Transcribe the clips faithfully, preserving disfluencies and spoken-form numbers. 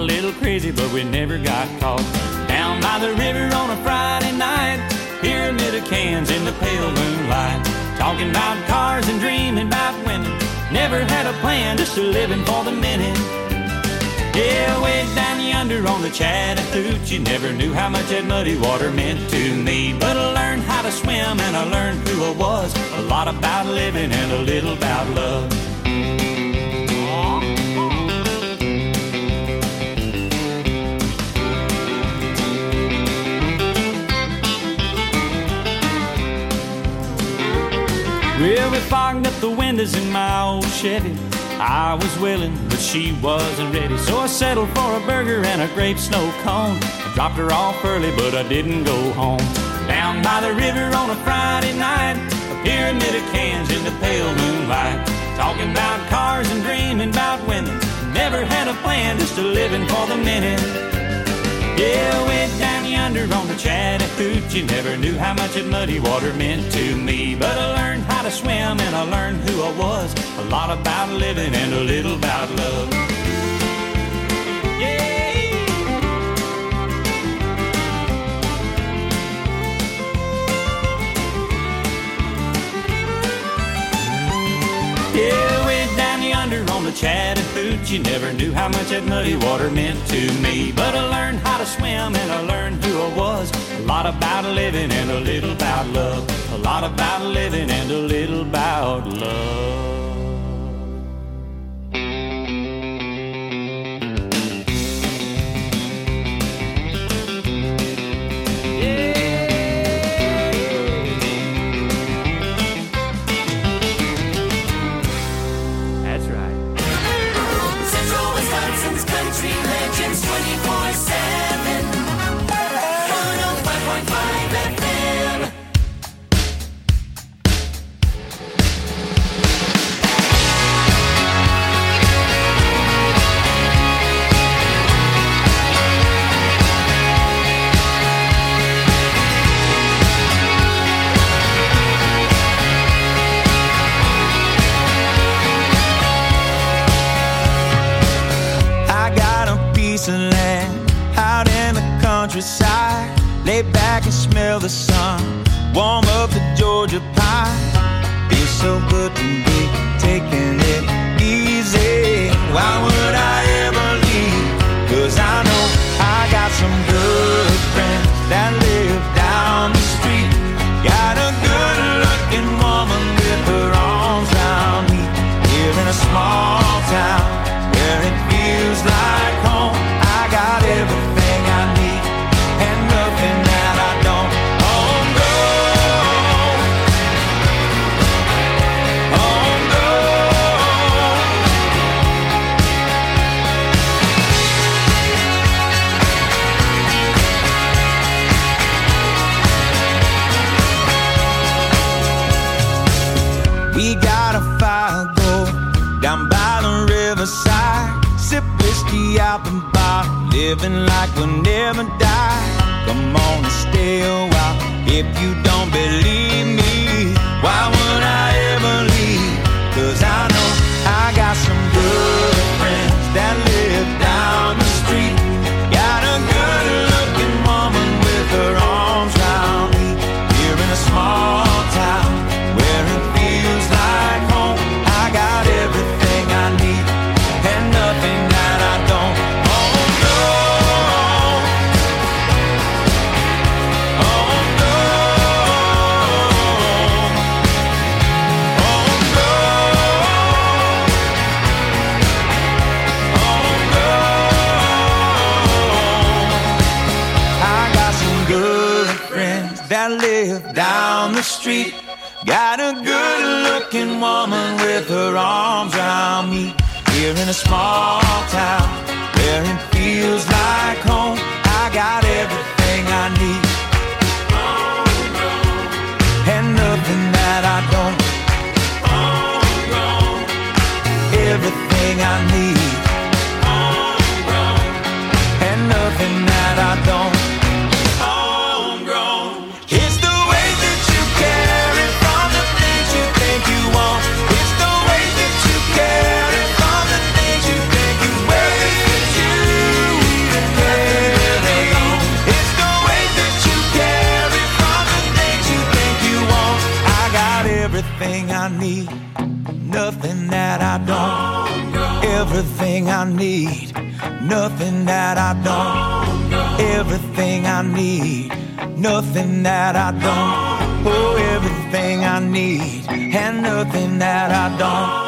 a little crazy, but we never got caught. Down by the river on a Friday night, pyramid of cans in the pale moonlight, talking about cars and dreaming about women. Never had a plan, just a living for the minute. Yeah, way down yonder on the Chattahoochee, never knew how much that muddy water meant to me. But I learned how to swim and I learned who I was, a lot about living and a little about love. Well, we fogged up the windows in my old Chevy. I was willing, but she wasn't ready. So I settled for a burger and a grape snow cone. I dropped her off early, but I didn't go home. Down by the river on a Friday night, a pyramid of cans in the pale moonlight, talking about cars and dreaming about women. Never had a plan, just a living for the minute. Yeah, way down yonder on the Chattahoochee, never knew how much that muddy water meant to me. But I learned how to swim and I learned who I was, a lot about living and a little about love. Yeah. Yeah, way down yonder on the Chattahoochee, never knew how much that muddy water meant to me. But I learned how to swim and I learned who I was, a lot about living and a little about love, a lot about living and a little about love. Lay back and smell the sun, warm up the Georgia pie. Feels so good to be taking it easy. Why would I ever leave? Cause I know I got some good friends that live down the street. Got a good looking woman with her arms around me. Here in a small town where it feels like home. I got everything I need and nothing that I don't. Home grown, home grown. We got a fire go down by the riverside, sip whiskey out the bar, living like we'll never die. Come on and stay a while. If you don't believe me, why would I ever leave? Cause I know I got some good friends that live down the street. Got a good looking woman with her arms around me. Here in a small town where it feels like home. I got everything I need and nothing that I don't. That live down the street. Got a good looking woman with her arms around me. Here in a small town where it feels like home. I got everything I need and nothing that I don't. Everything I need and nothing that I don't. It's the way that you carry from the things you think you wear. need, nothing that I don't. Everything I need, nothing that I don't. Oh, everything I need, and nothing that I don't.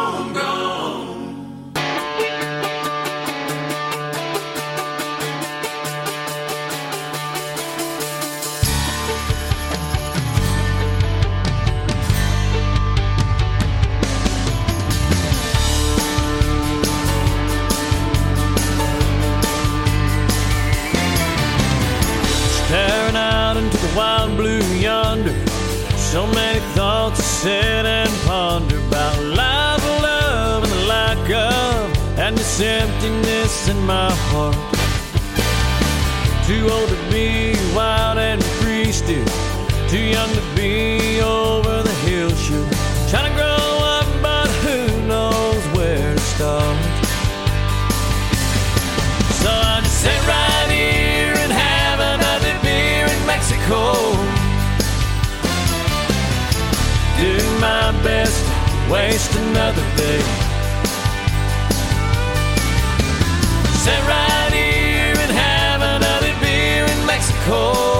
Staring out into the wild blue yonder, so many thoughts to sit and ponder about life, love, and the lack of, and this emptiness in my heart. Too old to be wild and free still, too young to be over the hill sure. Trying to grow up, but who knows where to start. So I just sit right here and have another beer in Mexico. Do my best to waste another day. Sit right here and have another beer in Mexico.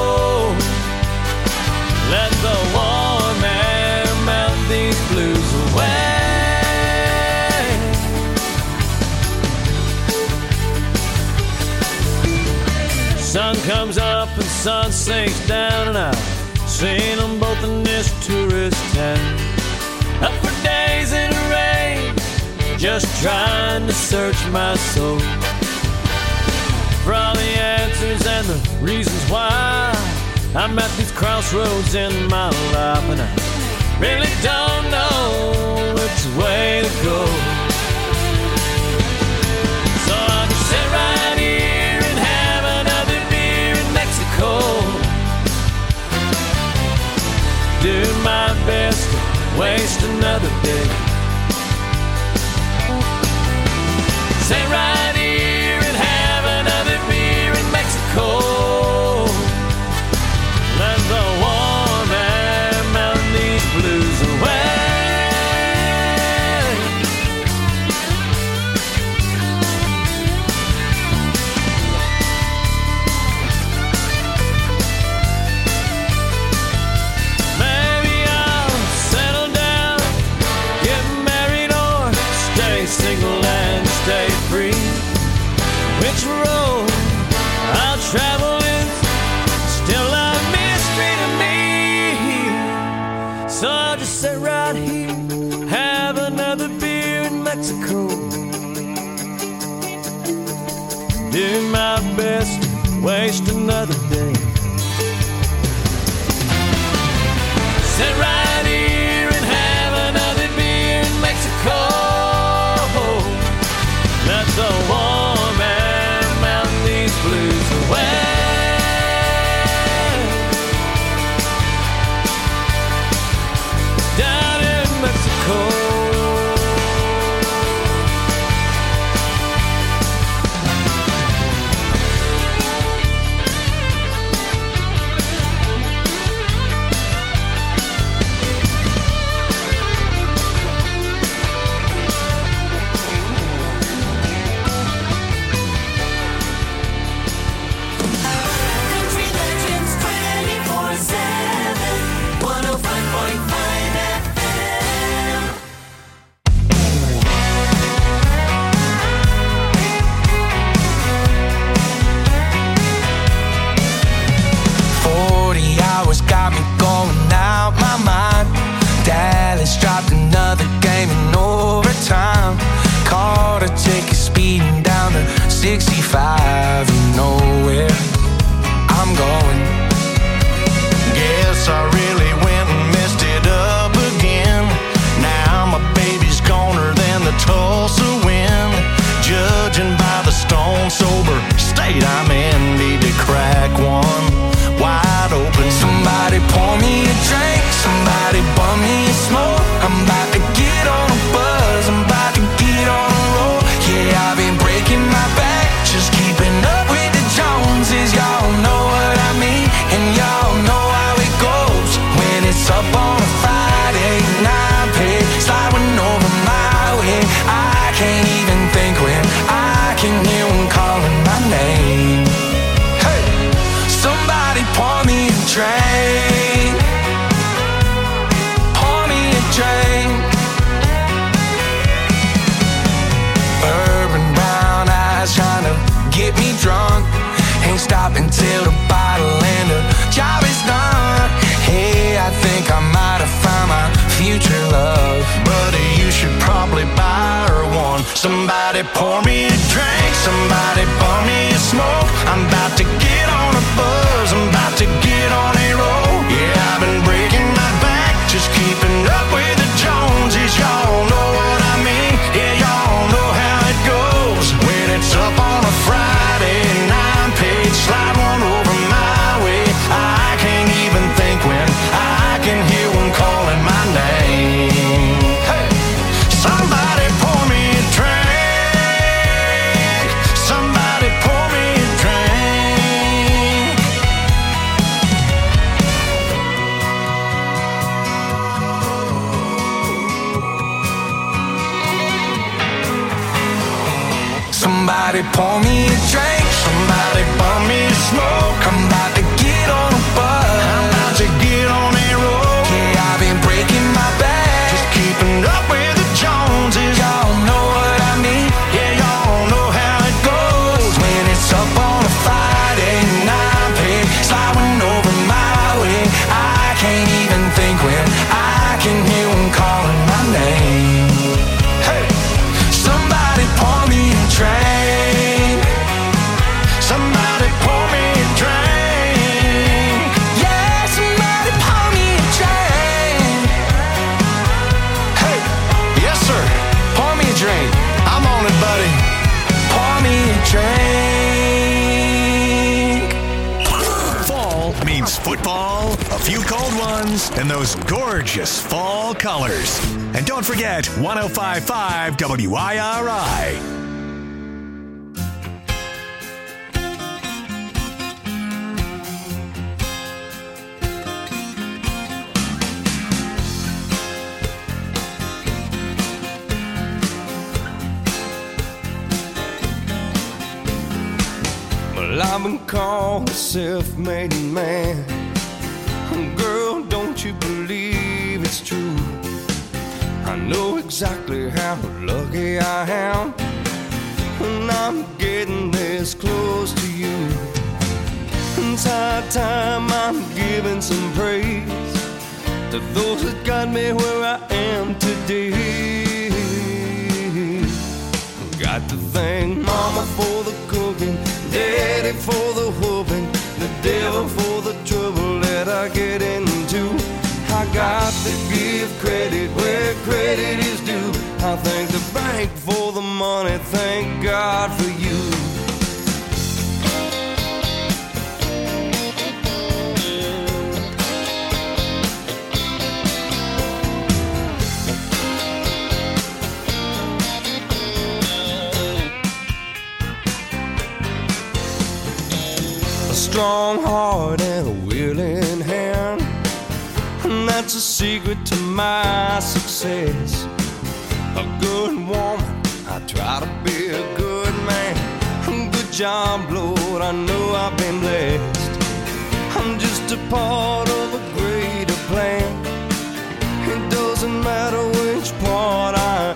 Let the warm air melt these blues away. Sun comes up and sun sinks down, and I've seen them both in this tourist town. Up for days in the rain, just trying to search my soul for all the answers and the reasons why I'm at these crossroads in my life, and I really don't know which way to go. So I'll just sit right here and have another beer in Mexico. Do my best to waste another day. Sit right here and have another beer in Mexico. Let the warm air melt these blues away. Maybe I'll settle down, get married, or stay single and stay free. Which road I'll travel is still a mystery to me. So I'll just sit right here, have another beer in Mexico. Do my best to waste another day. Sit right here and have another beer in Mexico. Let the warm air melt these blues away. Down in Mexico. Country Legends twenty-four seven, one oh five point five F M. Forty hours got me going out my mind. Dallas dropped another game in overtime. Caught a ticket speeding down to sixty-five. You know where I'm going. Guess I really went and messed it up again. Now my baby's goner than the Tulsa wind. Judging by the stone sober state I'm in, need to crack one wide open. Somebody pour me a drink, somebody bum me a smoke. I'm about to get on a buzz, I'm about to get on a roll. Yeah, I've been breaking my back, just keeping up with the Joneses. Y'all know what I mean, and y'all know how it goes when stop until the bottle and the job is done. Hey, I think I might have found my future love. Buddy, you should probably buy her one. Somebody pour me a drink, somebody pour me a smoke. I'm about to get on a buzz, I'm about to get on a roll. Yeah, I've been breaking my back, just keeping up with the Joneses. Y'all know what I mean, yeah, y'all know how it goes. When it's up on a Friday and I'm paid, slide one over my way. I can't even think when I can hear one calling my name. Hey, somebody pour me a drink, somebody pour me a drink. Somebody pour me a drink, somebody pour me a smoke. I'm about to get on a bus, I'm about to get on a roll. Yeah, I've been breaking my back, just keeping up with the Joneses. Y'all know what I mean, yeah, y'all know how it goes. When it's up on a Friday and I'm paid, sliding over my way. I can't even think when I can hear one calling my name. Hey, somebody pour me a drink, somebody pour me a drink. Yeah, somebody pour me a drink. Hey, yes sir, pour me a drink. I'm on it, buddy. Pour me a drink. Fall means football, a few cold ones, and those gorgeous fall colors. And don't forget one oh five point five W I R I. Well, I've been called a self-made man. Girl, don't you believe it's true? I know exactly how lucky I am when I'm getting this close to you. It's high time I'm giving some praise to those that got me where I am today. Got to thank Mama for the cooking, Daddy for the whooping, the devil for the trouble that I get into. I got to give credit where credit is due. I thank the bank for the money, thank God for you. A strong heart and a willing hand, and that's a secret to my success. A good woman, I try to be a good man. Good job, Lord, I know I've been blessed. I'm just a part of a greater plan. It doesn't matter which part I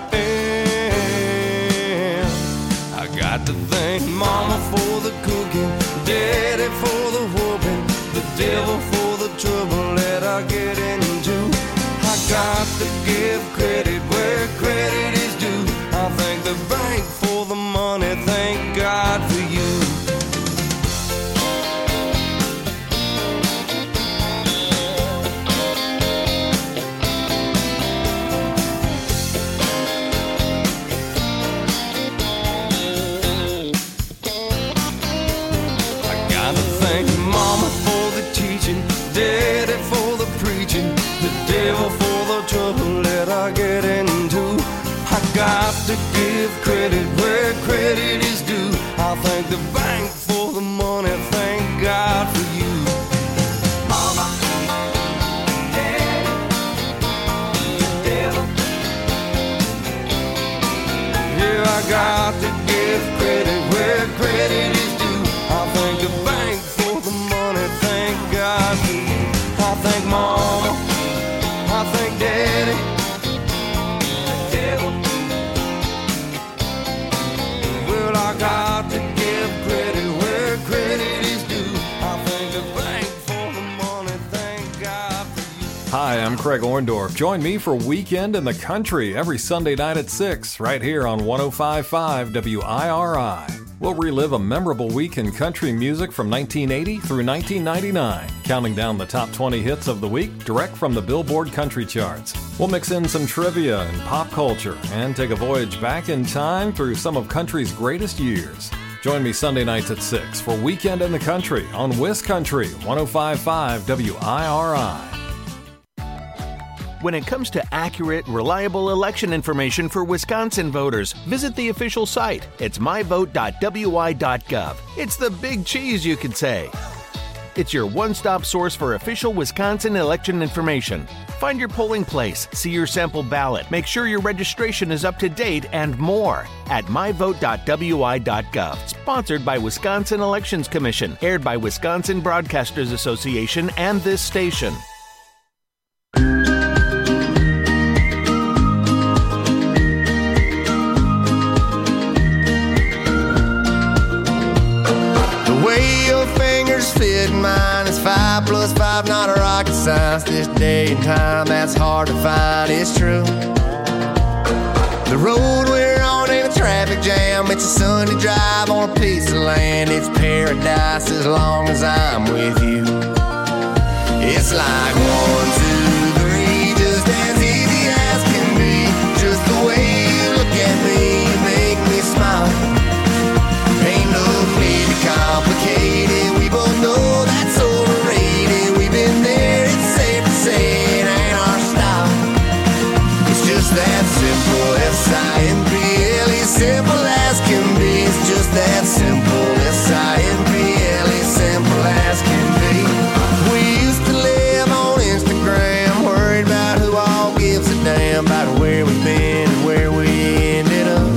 am. I got to thank Mama for the cooking, Daddy for the whooping, the devil for the trouble that I get into. I got to give credit where credit is due. I thank the bank for the money, thank God for you. I gotta thank Mama for the teaching, Daddy for the preaching, the devil for the trouble that I get into. I got to give credit where credit is due. I thank the bank for the money, thank God for you. Mama, Daddy, the devil. Yeah, I got to give credit where credit is due. I thank the bank for the money, thank God for you. I thank Mama, I thank Daddy, the devil. Well, I got to give credit Hi, I'm Craig Orndorff. Join me for Weekend in the Country every Sunday night at six, right here on one oh five point five W I R I. We'll relive a memorable week in country music from nineteen eighty through nineteen ninety-nine, counting down the top twenty hits of the week direct from the Billboard Country Charts. We'll mix in some trivia and pop culture and take a voyage back in time through some of country's greatest years. Join me Sunday nights at six for Weekend in the Country on WisCountry one oh five point five W I R I. When it comes to accurate, reliable election information for Wisconsin voters, visit the official site. It's my vote dot w i dot gov. It's the big cheese, you could say. It's your one-stop source for official Wisconsin election information. Find your polling place, see your sample ballot, make sure your registration is up to date, and more at my vote dot w i dot gov. Sponsored by Wisconsin Elections Commission, aired by Wisconsin Broadcasters Association and this station. Fit mine is five plus five, not a rocket science. This day and time, that's hard to find, it's true. The road we're on ain't a traffic jam. It's a Sunday drive on a piece of land. It's paradise as long as I'm with you. It's like one, two, three, just as easy as can be. Just the way you look at me, make me smile. Ain't no need to complicate it. We both know that's overrated. We've been there, it's safe to say it ain't our style. It's just that simple, S I M P L E, simple as can be. It's just that simple, S I M P L E, simple as can be. We used to live on Instagram, worried about who all gives a damn about where we've been and where we ended up.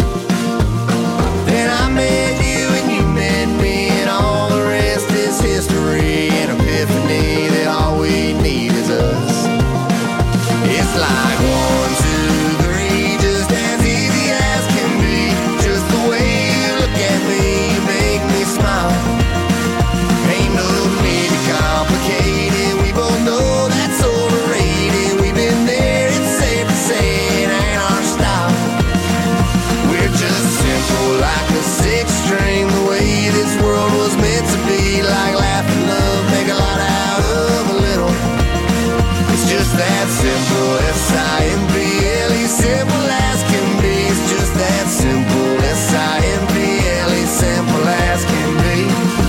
Then I met you and you met me, and all the rest is history. An epiphany that all we need is us. It's like one, two, three, just as easy as can be. Just the way you look at me, you make me smile. Ain't no need to complicate it. We both know that's overrated. We've been there, it's safe to say it ain't our style. We're just simple like a six string, the way this world was meant to be. Like laughing, love, make a lot out of a little. It's just that simple, S I M P L E, simple as can be. It's just that simple, S I M P L E, simple as can be.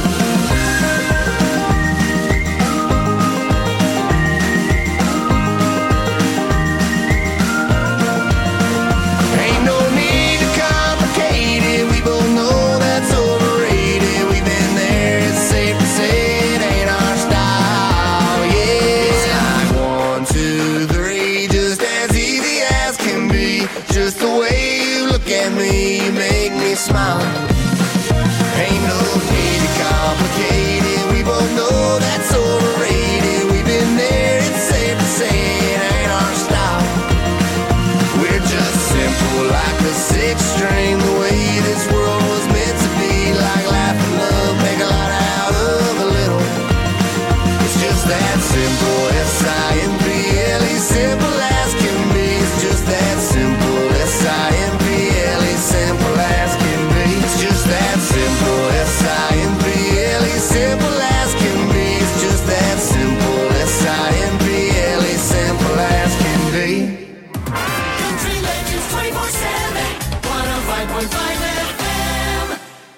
Ain't no need to complicate it. We both know that's overrated. We've been there, it's safe to say it ain't our style. Yeah, it's like one, two, three, just as easy as can be. Just the way you look at me, you make me smile. Ain't no need to complicate it. We both know that's overrated. We've been there, it's safe to say it ain't our style. We're just simple like a six string, the way this world was meant to be. Like laughing, love, make a lot out of a little. It's just that simple, S I M P L E, simple as can be. It's just that simple, S I M P L E, simple as can be. It's just that simple, S I M P L E, simple as can be. It's just that simple, S I M P L E, simple as can be. Country Legends twenty-four seven, one oh five point five F M.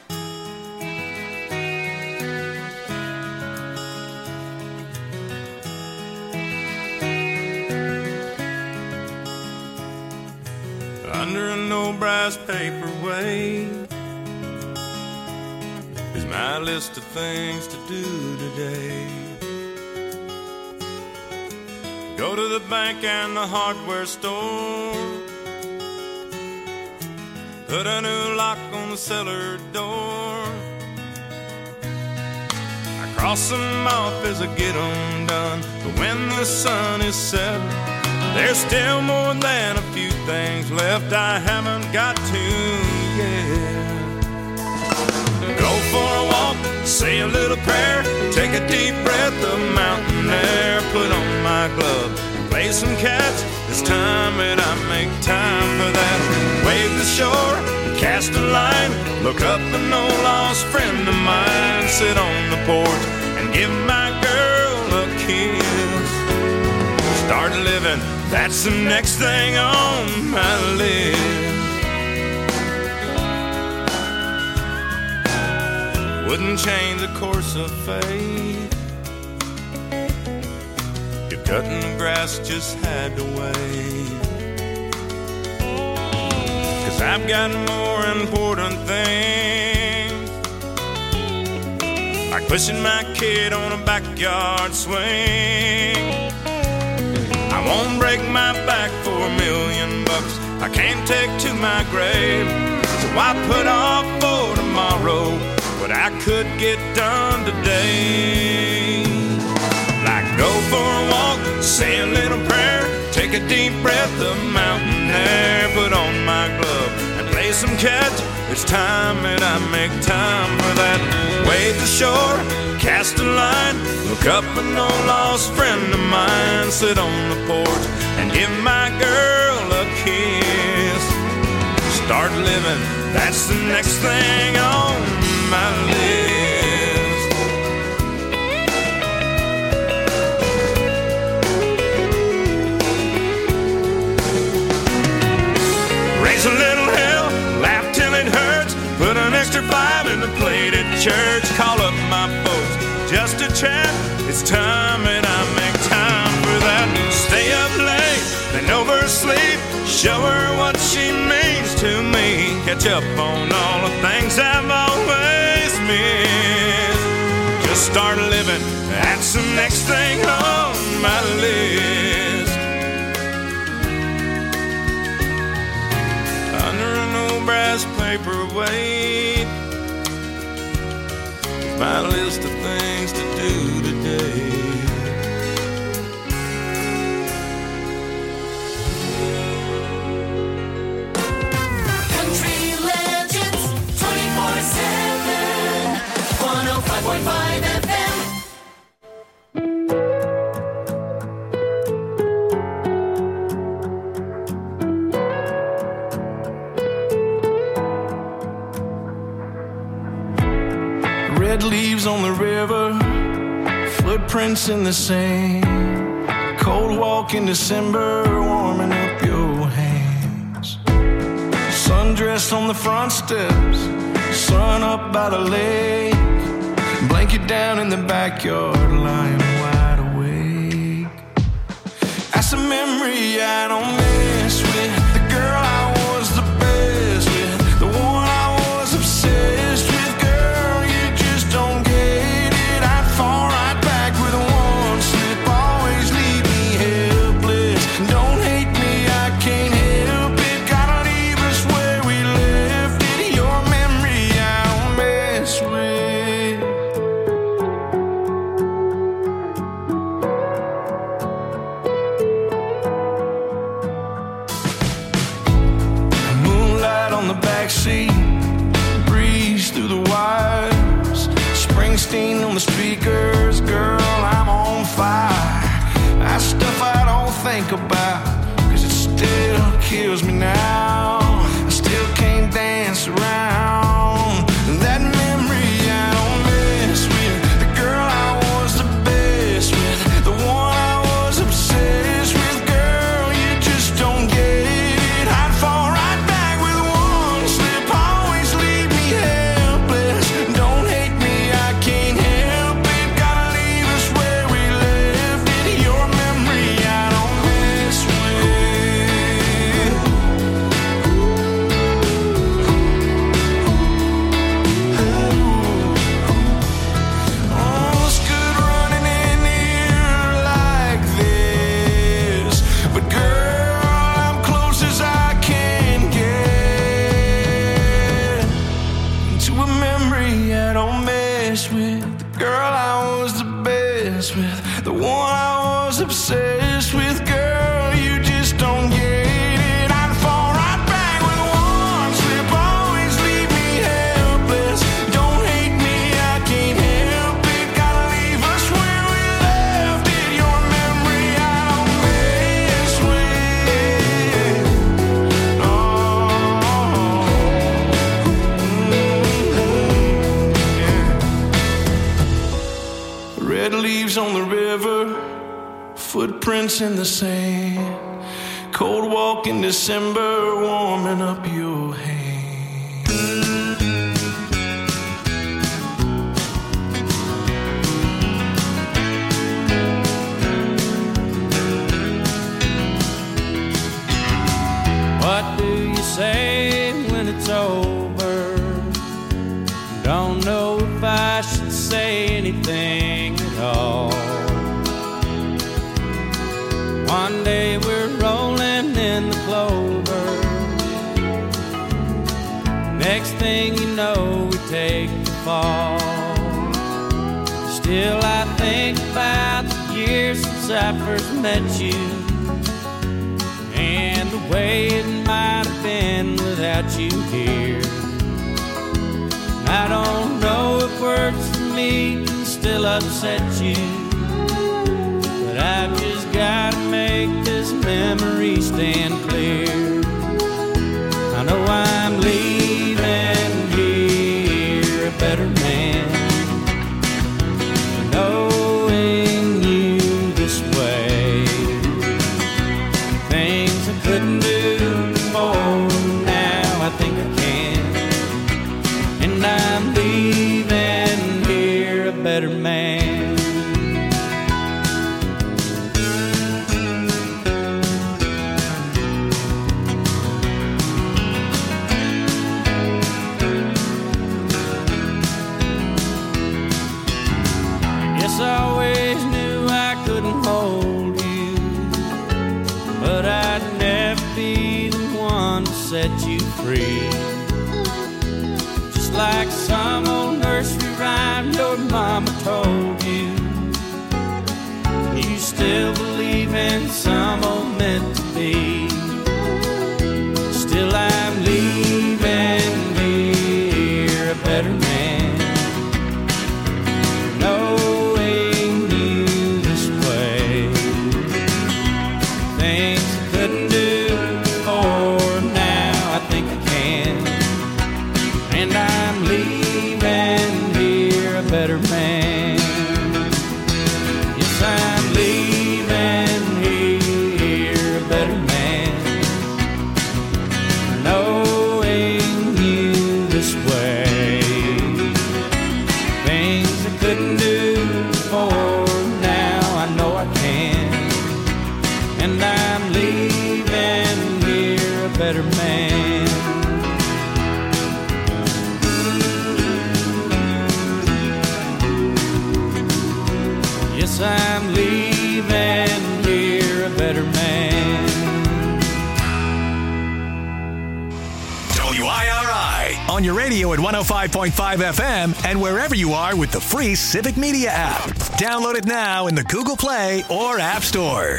Under an old brass paperweight is my list of things to do today. Go to the bank and the hardware store, put a new lock on the cellar door. I cross them off as I get them done, but when the sun is setting, there's still more than a few things left I haven't got to yet. Go for a walk, say a little prayer, take a deep breath of mountain air, put on my my glove and play some catch. It's time that I make time for that. Wave the shore, cast a line, look up an old lost friend of mine. Sit on the porch and give my girl a kiss. Start living, that's the next thing on my list. Wouldn't change the course of fate. If cutting the grass just had to wait. Cause I've got more important things, like pushing my kid on a backyard swing. I won't break my back for a million bucks I can't take to my grave. So I put off for tomorrow what I could get done today. Like go for a walk, say a little prayer, take a deep breath of mountain air, put on my glove and play some catch. It's time that I make time for that. Wade the shore, cast a line, look up an old lost friend of mine. Sit on the porch and give my girl a kiss. Start living, that's the next thing on my list. Raise a little hell, laugh till it hurts, put an extra five in the plate at church. Call up my folks just to chat. It's time that I make time for that. Stay up late, then oversleep, show her what she means to me. Catch up on all the things I've always missed. Just start living, that's the next thing on my list. Under an old brass paperweight, my list of things to do today. Country legends, twenty-four seven, one oh five point five F M. Red leaves on the river, footprints in the sand. Cold walk in December, warming up your hands. Sundress on the front steps, sun up by the lake. Blanket down in the backyard, lying wide awake. That's a memory I don't mess with. The girl I was the best with, the one I was obsessed with. Girl, you just don't get it. I'd fall right back with one slip, always leave me helpless. Don't hate me, I can't help it. Gotta leave us where we left it. Your memory I don't mess with. Moonlight on the backseat, breeze through the wires. Springsteen on the speakers, girl, I'm on fire. That's stuff I don't think about, cause it still kills me now. I still can't dance around that memory I don't mess with. The girl I was the best with, the one I was obsessed with. Girl, you just don't get it. I'd fall right back with one slip, always leave me helpless. Don't hate me, I can't help it. Gotta leave us where we left it. Your memory I don't mess with. Oh, it's good running in here like this, but girl, I'm close as I can get to a memory I don't mess with. The girl I was the best with, the one I was obsessed with. Girl, you just don't get it. I'd fall right back with one slip, always leave me helpless. Don't hate me, I can't help it. Gotta leave us where we left it. Your memory I Red leaves on the river, footprints in the sand. Cold walk in December, warming up your hand. What do you say when it's over? Don't know if I should say anything at all. One day we're rolling in the clover. Next thing you know, we take the fall. Still I think about the years since I first met you, and the way it might have been without you here. I don't know if words for me can still upset you, but I've just gotta make this memory stand clear. I know I'm leaving here a better man, knowing you this way. Things I couldn't do before, now I think I can. And I'm leaving here a better man. Yes, I always knew I couldn't hold you, but I'd never be the one to set you free. Just like some old nursery rhyme your mama told you, you still believe in some old meant to be. Still I'm leaving here a better man, knowing you this way. Things I couldn't do before, now I think I can. And I'm leaving here a better man. Yes, I'm leaving here a better man, knowing you this way. Things I couldn't do before, now I know I can. And I'm leaving here a better man. Yes, I'm leaving here a better man. W I R I on your radio at one oh five point five F M and wherever you are with the free Civic Media app. Download it now in the Google Play or App Store.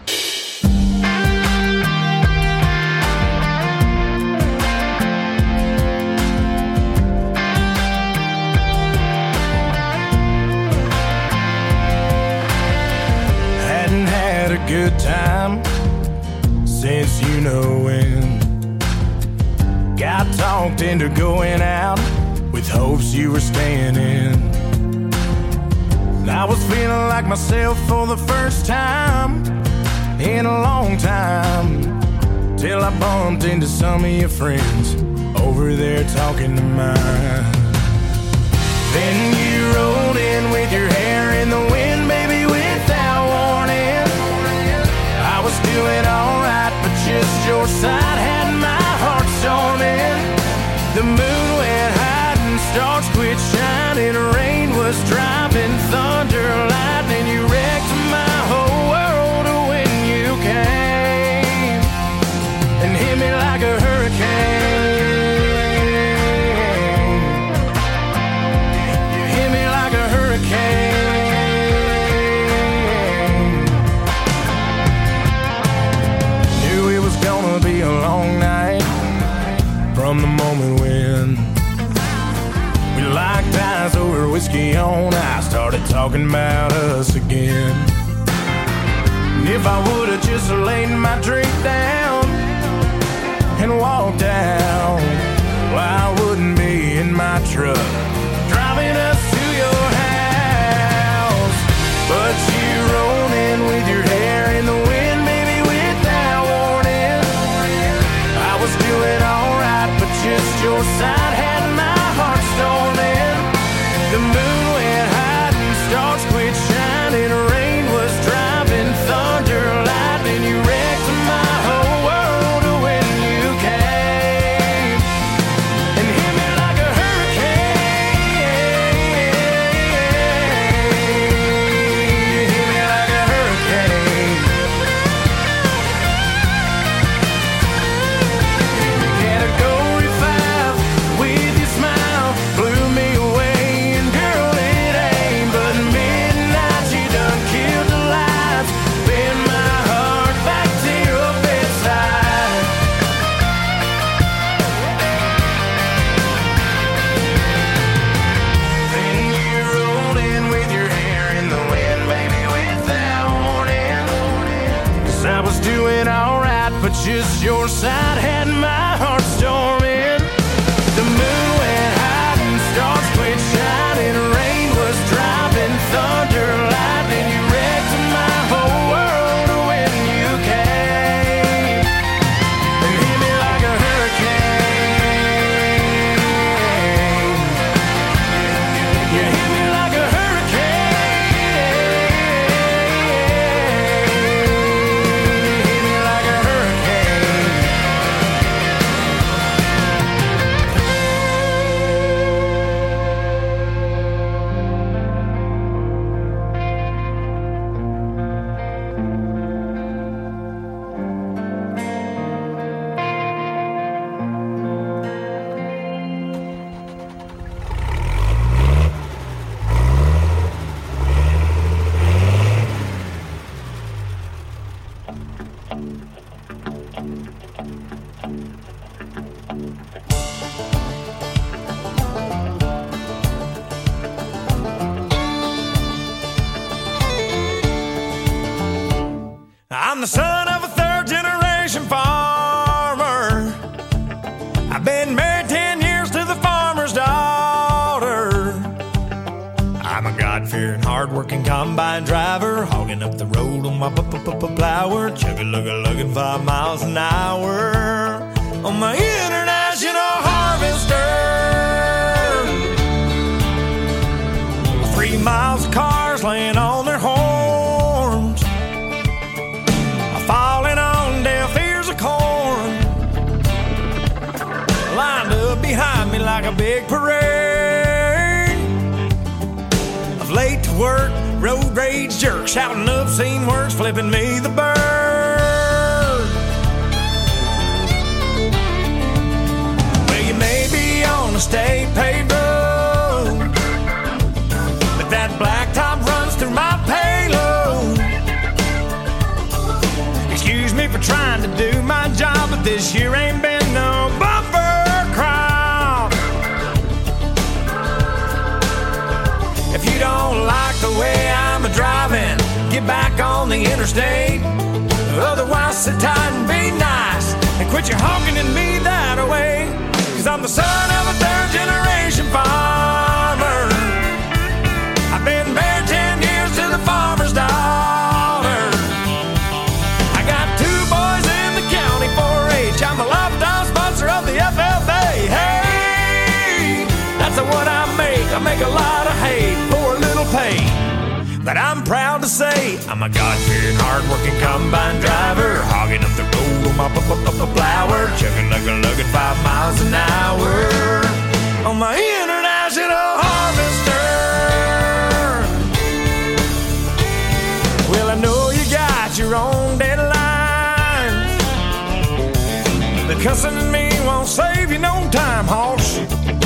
Hadn't had a good time since you know when. Got talked into going out with hopes you were staying in. And I was feeling like myself for the first time in a long time, till I bumped into some of your friends over there talking to mine. Then you rolled in with your hair in the wind, baby, without warning. I was doing alright, but just your side had my heart storming. The moon went high and stars quit shining. Rain was driving, thunder, lightning. You wrecked my whole world when you came and hit me like a hurricane. You hit me like a hurricane. Knew it was gonna be a long night from the moment when we locked eyes over whiskey on ice, started talking about us again. And if I would've just laid my drink down and walked out, well, I wouldn't be in my truck driving us to your house. just your side had my heart storming. The moon went high and stars quit shining. Rain was dropping, thunder, lightning. You wrecked my whole world when you came and hit me like a hurricane. You hit me like a I'm the son of a third generation farmer. I've been married ten years to the farmer's daughter. I'm a God-fearing, hard-working combine driver, hogging up the road on my plower, chugga-lugga-lugging five miles an hour on my international harvester. Three miles of cars laying on their horns, falling on deaf ears of corn, lined up behind me like a big parade of late to work, road rage jerks, shouting obscene words, flipping me the bird. Well, you may be on a state paved road, but that blacktop runs through my payload. Excuse me for trying to do my job, but this year ain't been no bumper crop. If you don't like the way I'm a driving, get back on the interstate. Otherwise, sit tight and be nice and quit your honking at me that way. Cause I'm the son of a third generation farmer. I've been married ten years to the farmer's daughter. I'm a lifetime sponsor of the F F A. Hey, that's what I make. I make a lot of hay for a little pay. But I'm proud to say I'm a God-fearing, hard-working combine driver, hogging up the road on my plower, chugging-lugga-lugging five miles an hour on my international harvester. Well, I know you got your own deadline. The cussing at me won't save you no time, hoss.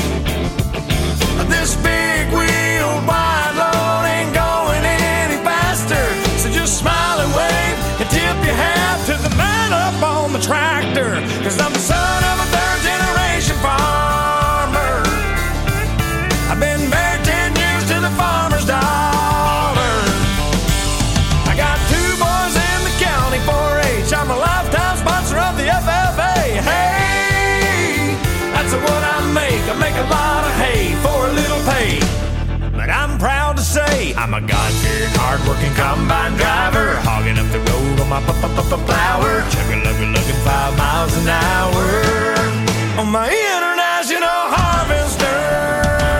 This big wheel wide load ain't going any faster. So just smile and wave and tip your hat to the man up on the tractor. Cause I'm the son of a third generation farmer. I've been married ten years to the farmer's daughter. I got two boys in the county four H. I'm a lifetime sponsor of the F F A. Hey, that's what I make. I make a lot of hay for a little pay. But I'm proud to say I'm a God-fearing, hard-working combine driver, hogging up the road on my plower, chugga-lugga-lugging five miles an hour on my international harvester.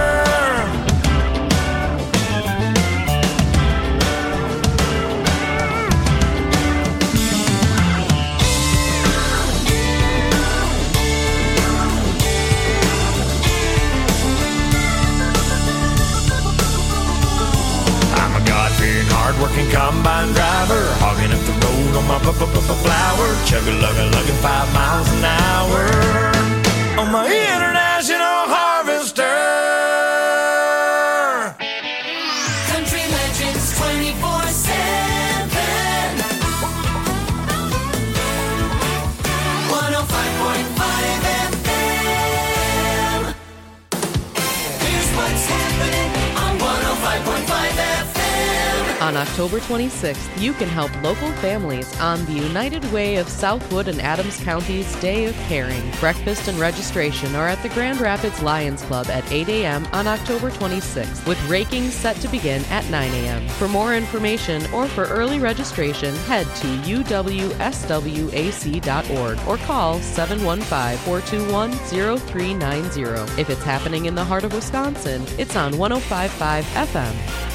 Hard-working combine driver, hogging up the road on my plower, chugga-lugga-lugging five miles an hour on my international harvester. Country Legends twenty-four seven. one oh five point five F M. Here's what's happening on one oh five point five F M. On October twenty-sixth, you can help local families on the United Way of Southwood and Adams County's Day of Caring. Breakfast and registration are at the Grand Rapids Lions Club at eight a.m. on October twenty-sixth, with raking set to begin at nine a.m. For more information or for early registration, head to u w s w a c dot org or call seven one five, four two one, zero three nine zero. If it's happening in the heart of Wisconsin, it's on one oh five point five F M.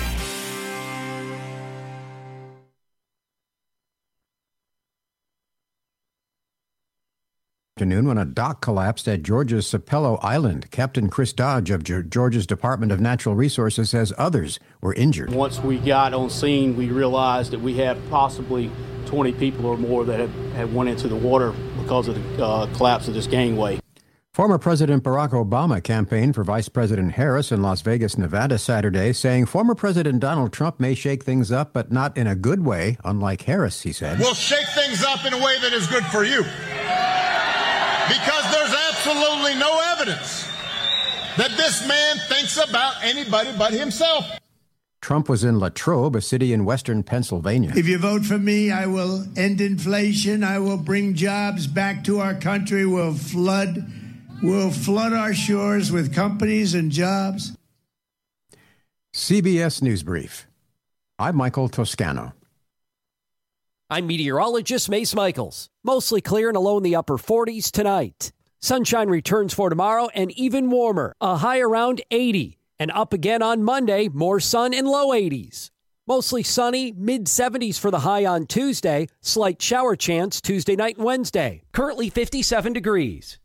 Afternoon when a dock collapsed at Georgia's Sapelo Island. Captain Chris Dodge of Georgia's Department of Natural Resources says others were injured. Once we got on scene, we realized that we had possibly twenty people or more that had, had went into the water because of the uh, collapse of this gangway. Former President Barack Obama campaigned for Vice President Harris in Las Vegas, Nevada Saturday, saying former President Donald Trump may shake things up, but not in a good way, unlike Harris, he said. We'll shake things up in a way that is good for you. Because there's absolutely no evidence that this man thinks about anybody but himself. Trump was in Latrobe, a city in western Pennsylvania. If you vote for me, I will end inflation. I will bring jobs back to our country. We'll flood, we'll flood our shores with companies and jobs. C B S News Brief. I'm Michael Toscano. I'm meteorologist Mace Michaels. Mostly clear and a low in the upper forties tonight. Sunshine returns for tomorrow and even warmer, a high around eighty. And up again on Monday, more sun and low eighties. Mostly sunny, mid seventies for the high on Tuesday. Slight shower chance Tuesday night and Wednesday. Currently fifty-seven degrees.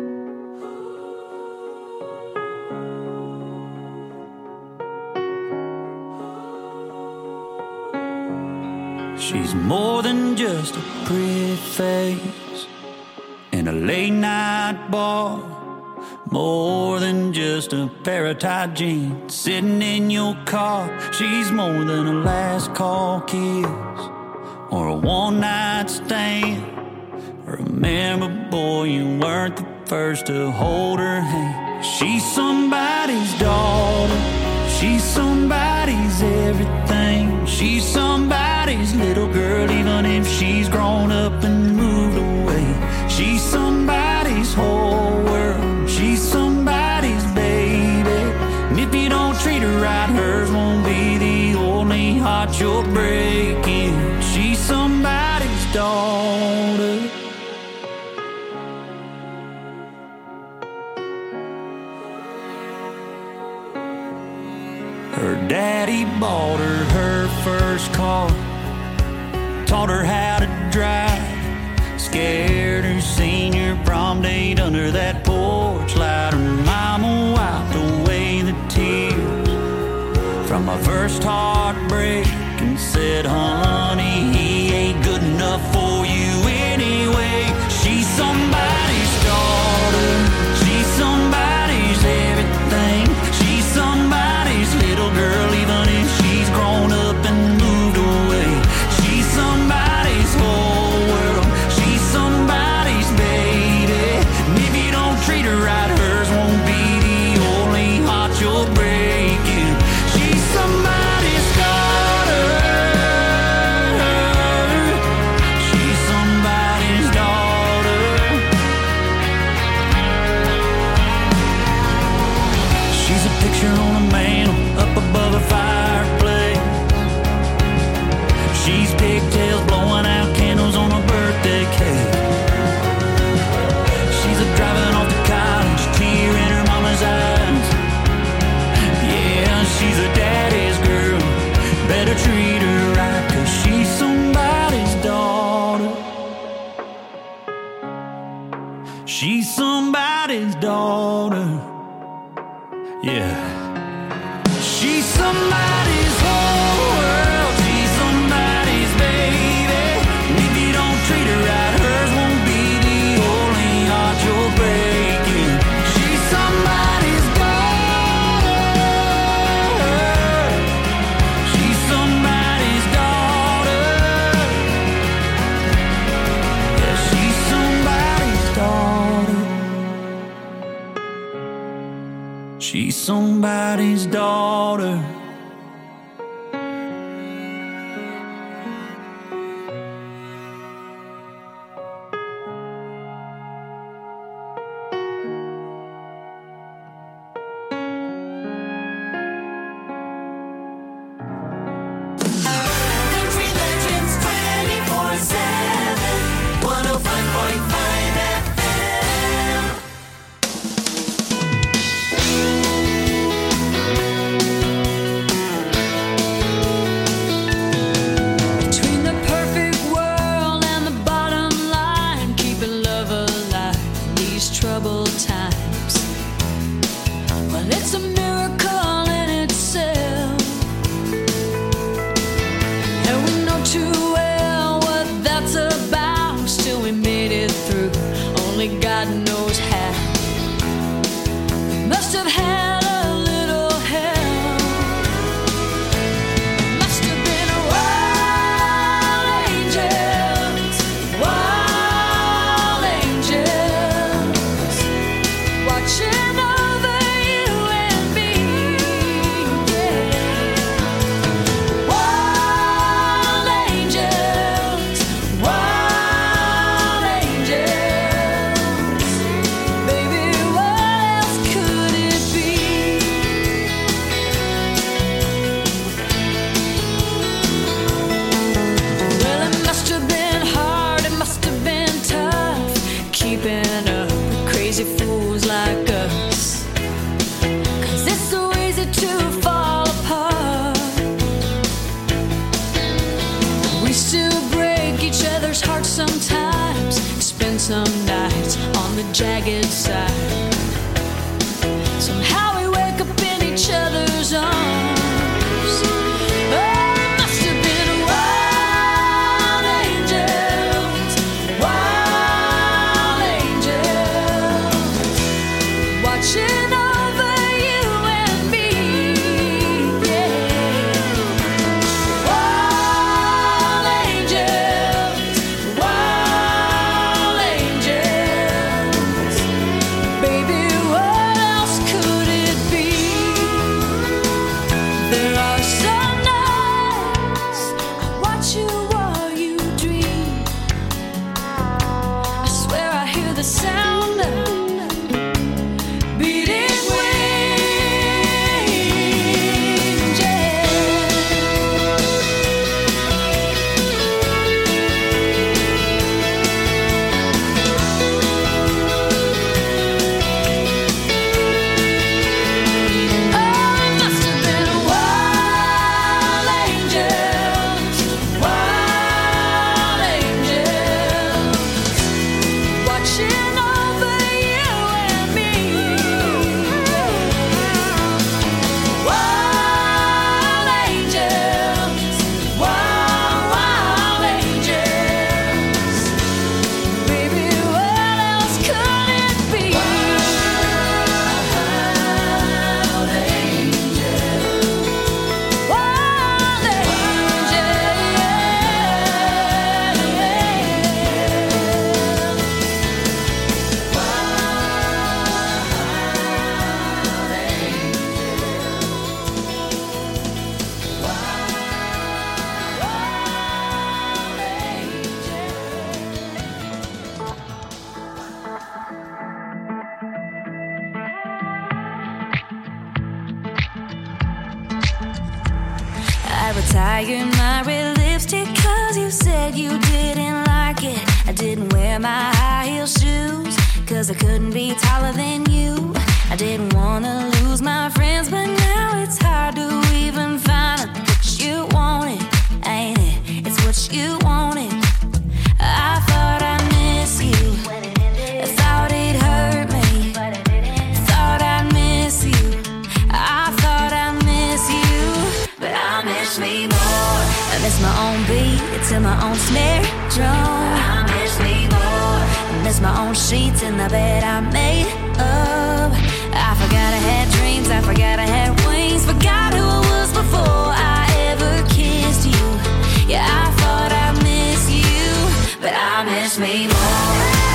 She's more than just a pretty face in a late night bar. More than just a pair of tight jeans sitting in your car. She's more than a last call kiss or a one night stand. Remember, boy, you weren't the first to hold her hand. She's somebody's daughter. She's somebody's everything. She's somebody's little girl, even if she's grown up and moved away. She's somebody's whole world. She's somebody's baby. And if you don't treat her right, hers won't be the only heart you're breaking. She's somebody's daughter. Her daddy bought her her first car, taught her how to drive, scared her senior prom date under that porch light. Her mama wiped away the tears from my first heartbreak and said, honey, he ain't good enough for you anyway. She's somebody's daughter. She's somebody's everything. She's somebody's little girl, even if she's grown up and moved away. She's somebody's whole world. She's somebody's baby. And if you don't treat her right, hers won't be the only heart you're breaking. She's somebody's daughter. She's somebody's daughter. She's a picture on a mantle up above a fireplace. She's pigtails blowing out candles on a birthday cake. She's a driving off to college, tear in her mama's eyes. Yeah, she's a daddy's girl. Better treat her right, 'cause she's somebody's daughter. She's somebody's daughter. Yeah. She's somebody's whole world. She's somebody's baby. And if you don't treat her right, hers won't be the only heart you're breaking. She's somebody's daughter. She's somebody's daughter. Yeah, she's somebody's daughter. She's somebody's daughter. must have had a little help. Must have been wild angels, wild angels, watching over you and me. Yeah. Wild angels, wild angels. Baby, what else could it be? Well, it must have been hard, it must have been tough, keeping up with crazy fools like us. 'Cause it's so easy to fall apart. We still break each other's hearts sometimes, spend some nights on the jagged side. Somehow we wake up in each other's arms. Oh, it must have been wild angels, wild angels, watching over you and me. Yeah. Wild angels, wild angels. Baby, what else could it be? There are some nights I watch you while you dream. I swear I hear the sound of beating wings. Yeah. Oh, it must have been wild angels, wild angels, watching over you and me. Wild angels, wild, wild angels. Baby, what else could it be? Wild angels, wild I retired my red lipstick 'cause you said you didn't like it. I didn't wear my high heel shoes 'cause I couldn't be taller than you. I didn't wanna lose my friends, but now it's hard to even find what you wanted, ain't it? It's what you wanted. I thought I miss you, I thought it hurt me, thought I miss you, I thought I miss you, but I miss me more. I miss my own beat to my own snare drum. I miss me more. I miss my own sheets in the bed I made up. I forgot I had dreams, I forgot I had wings, forgot who I was before I ever kissed you. Yeah, I thought I miss you, but I miss me more.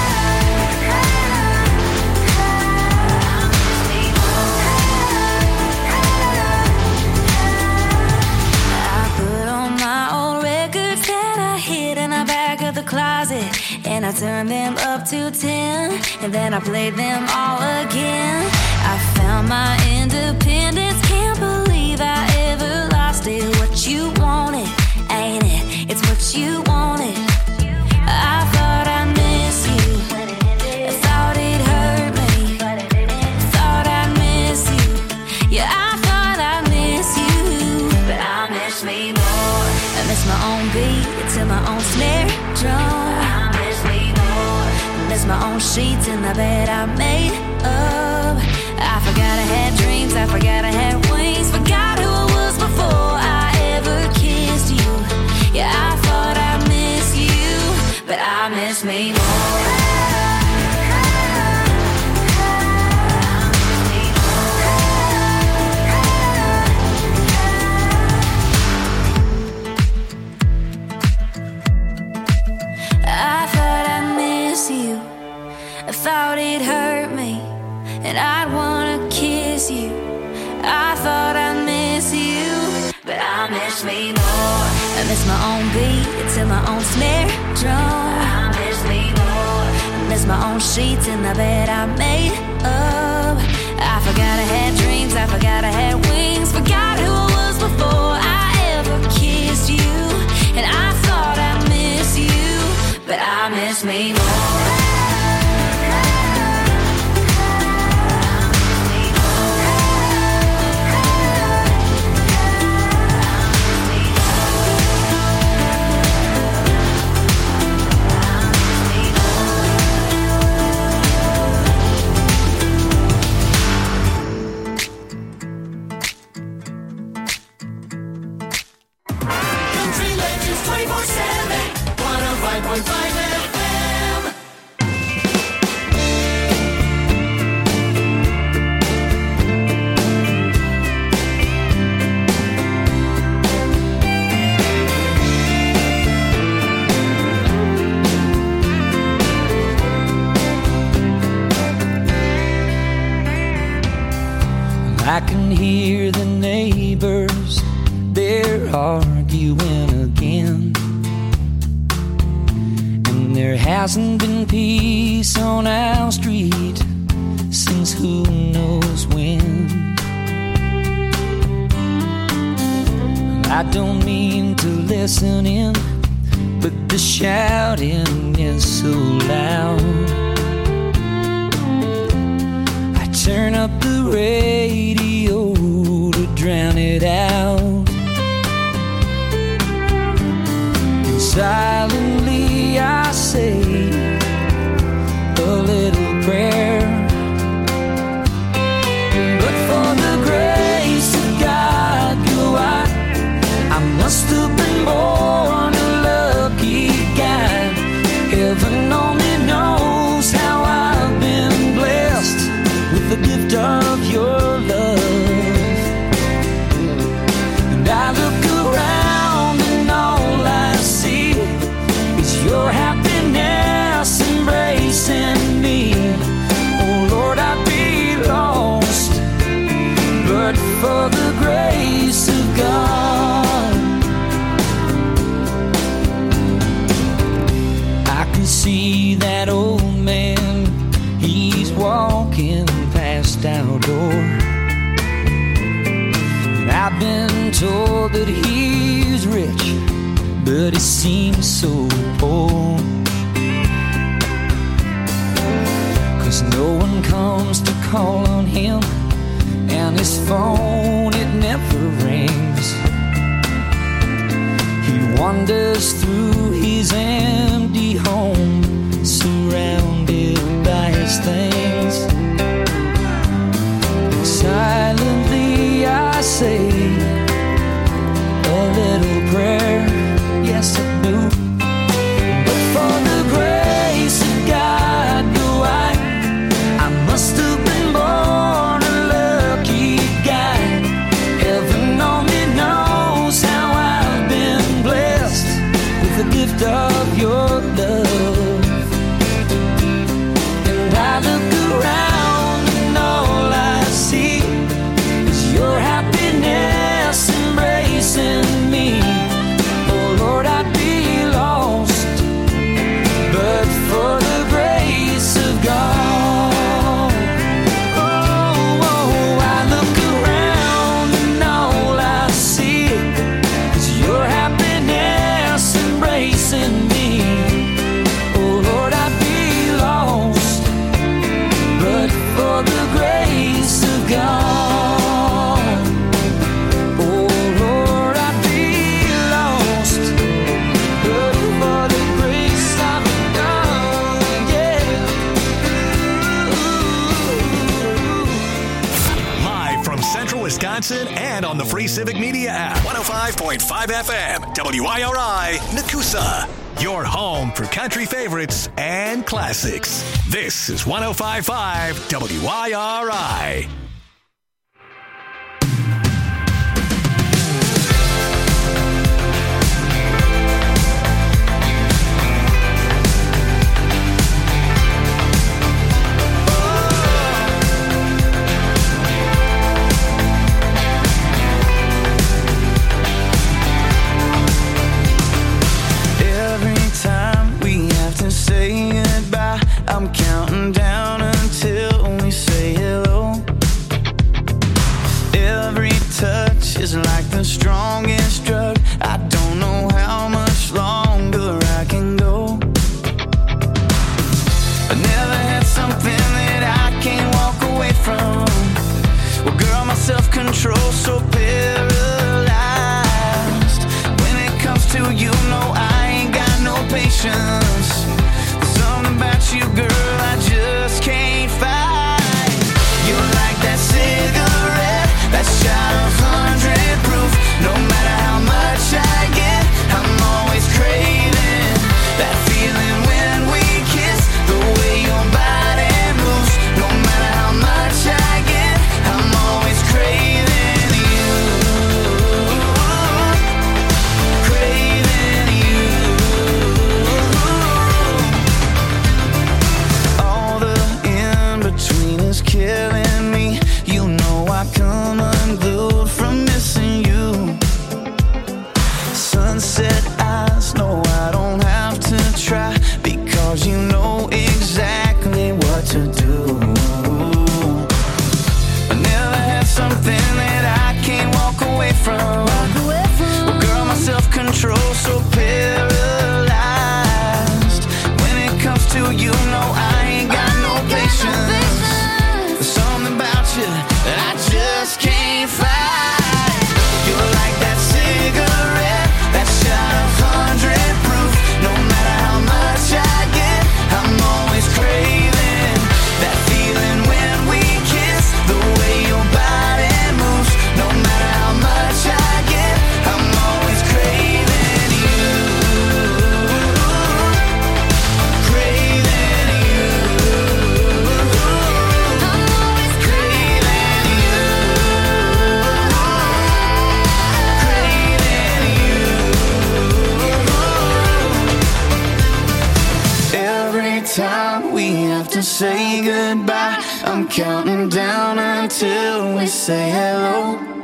I put on my old records that I hid in the back of the closet, and I turned them up to ten, and then I played them all again. I found my independence, can't believe I ever lost it. What you wanted, ain't it? It's what you wanted. I thought I miss you, I thought it hurt me, thought I miss you. Yeah, I thought I miss you, but I miss me more. I miss my own beat to my own snare drum. I miss me more. I miss my own sheets in the bed I made up. I forgot I had dreams, I forgot I had wings, forgot who I was before I ever kissed you. Yeah, I thought I miss you, but I miss me more. I miss me more. miss me more. I miss my own beat to my own snare drum. I miss me more. I miss my own sheets in the bed I made up. I forgot I had dreams, I forgot I had wings, forgot who I was before I ever kissed you. And I thought I miss you, but I miss me more. twenty-four seven, one oh five point five F M. I can hear the neighbors, they're arguing again. And there hasn't been peace on our street since who knows when. I don't mean to listen in, but the shouting is so loud. I turn up the radio to drown it out. And silently I say a little prayer. But for the grace of God, go I, I must have been born a lucky guy. Heaven only knows how I've been blessed with the gift of your love. And I look around and all I see is your happiness embracing me. Oh Lord, I'd be lost but for the grace of God. I can see that old man, he's walking past our door. And I've been told that he's rich, but he seems so poor. 'Cause no one comes to call on him, and his phone, it never rings. He wanders through his empty home, surrounded by his things. And silently I say a little prayer, yes I do. But for the grace of God, go I, I must have been born a lucky guy. Heaven only knows how I've been blessed with the gift of your love. And I look around and all I see is your happiness embracing me. Oh Lord, I'd be lost but for the grace of God. Oh, oh, I look around and all I see is your happiness embracing me. Oh Lord, I'd be lost but for the grace of God. Oh Lord, I'd be lost but for the grace of God. Yeah. Live from Central Wisconsin and on the free Civic Media app. one oh five point five F M, W I R I, Nakusa. Your home for country favorites and classics. This is one oh five point five W I R I. strongest drug. I don't know how much longer I can go. I never had something that I can't walk away from. Well, girl, my self-control's so paralyzed. When it comes to you, no, I ain't got no patience. There's something about you, girl, I just can't fight. You're like that cigarette, that shot of hundred proof. No matter how much I get, I'm always craving that feeling when we kiss. The way your body moves. No matter how much I get, I'm always craving you. Craving you. All the in-between is killing me. You know I come unglued from missing you. Sunset eyes, no, I don't have to try, because you know exactly what to do. I never had something that I can't walk away from. Well, girl, my self-control's so paralyzed. When it comes to you, no, I ain't got no patience. There's something about you that I just can't fight. You're like that cigarette, that shot of hundred proof. No matter how much I get, I'm always craving that feeling when we kiss. The way your body moves. No matter how much I get, I'm always craving you. Craving you. I'm always craving you. Every time we have to say goodbye, I'm counting down until we say hello.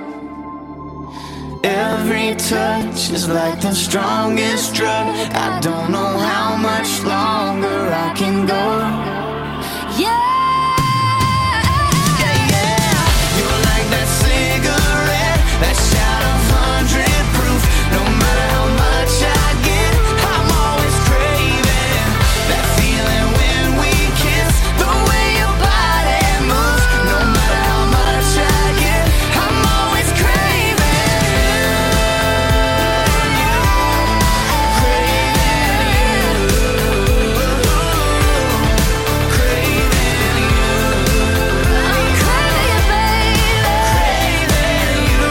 Every touch is like the strongest drug. I don't know how much longer I can go. Yeah. Yeah, yeah. You're like that cigarette, that shot of hundred proof. No matter how much I get, I'm always craving that feeling when we kiss. The way your body moves. No matter how much I get, I'm always craving you. Craving you. Craving you. I'm craving you, baby. Craving you.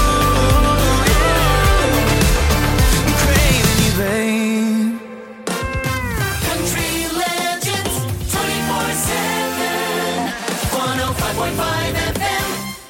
I'm craving you, babe. Country legends, twenty-four seven, one oh five point five F M.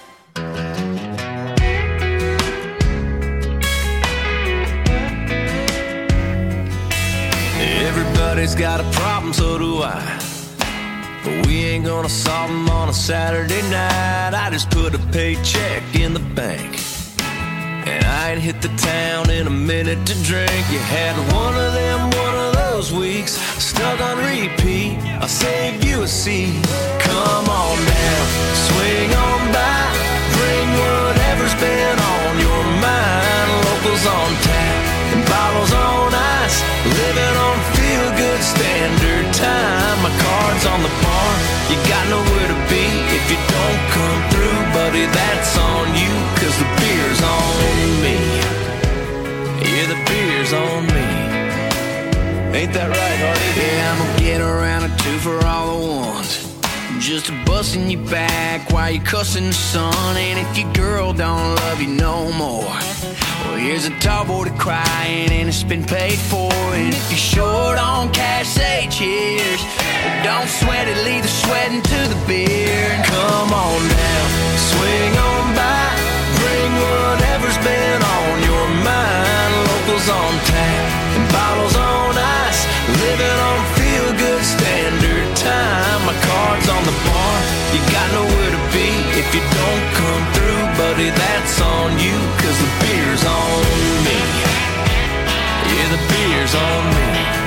Everybody's got a problem, so do I. But we ain't gonna solve them on a Saturday night. I just put a paycheck in the bank, and I ain't hit the town in a minute to drink. You had one of them, one of those weeks, stuck on repeat. I'll save you a seat. Come on down, swing on by, bring whatever's been on your mind. Locals on tap and bottles on ice, living on feel-good standard time. My card's on the bar, you got nowhere to be if you don't come through, buddy, that's on you, cause the beer's on me. Yeah, the beer's on me. Ain't that right, Hardy? Yeah, I'm gonna get around a two for all the ones. Just a busting you back while you're cussing the sun. And if your girl don't love you no more, well, here's a tall boy to crying and it's been paid for. And if you're short on cash, say cheers. But don't sweat it, leave the sweating to the beer. Come on down, swing on by, bring whatever's been on your mind. Locals on tap and bottles on ice, living on feel-good standard time. My card's on the bar, you got nowhere to be if you don't come through, buddy, that's on you, cause the beer's on me. Yeah, the beer's on me.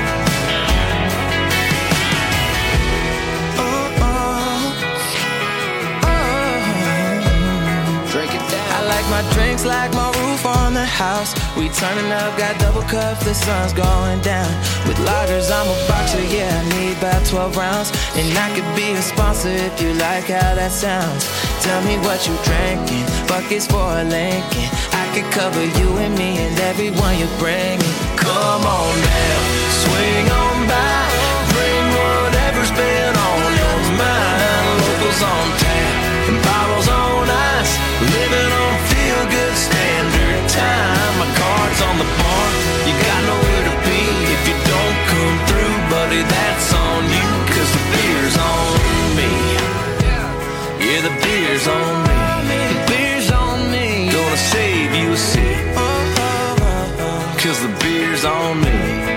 Oh, oh, oh. Drink it down. I like my drinks like my roof on the house. We turning up, got double cups, the sun's going down. With loggers, I'm a boxer, yeah, I need about twelve rounds. And I could be a sponsor if you like how that sounds. Tell me what you drinking, buckets for a Lincoln. I could cover you and me and everyone you're bringing. Come on now, swing on by, bring whatever's been on your mind. Locals on tap and bottles on ice, living on feel-good standard time. My card's on the bar, you got nowhere to be. If you don't come through, buddy, that's on you. Cause the beer's on me. Yeah, the beer's on me. The beer's on me. Gonna save you a seat. Cause the beer's on me.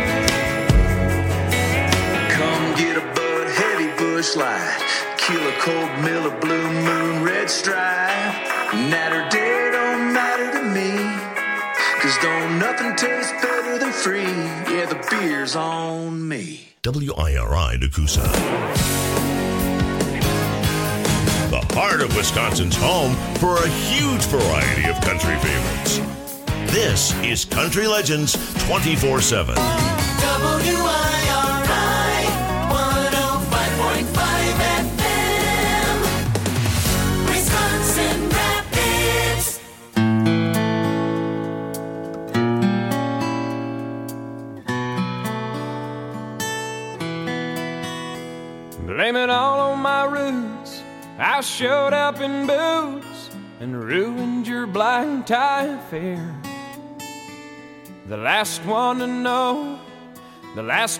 Come get a Bud Heavy Bush Light, Kilo Cold Miller Blue Moon Red Stripe. Night or day don't matter to me, cause don't nothing taste better than free. Yeah, the beer's on me. W I R I Nakusa. The heart of Wisconsin's home for a huge variety of country favorites. This is Country Legends twenty-four seven. W I R I one oh five point five F M, Wisconsin Rapids. Blame it all on my roots. I showed up in boots and ruined your black tie affair. The last one to know, the last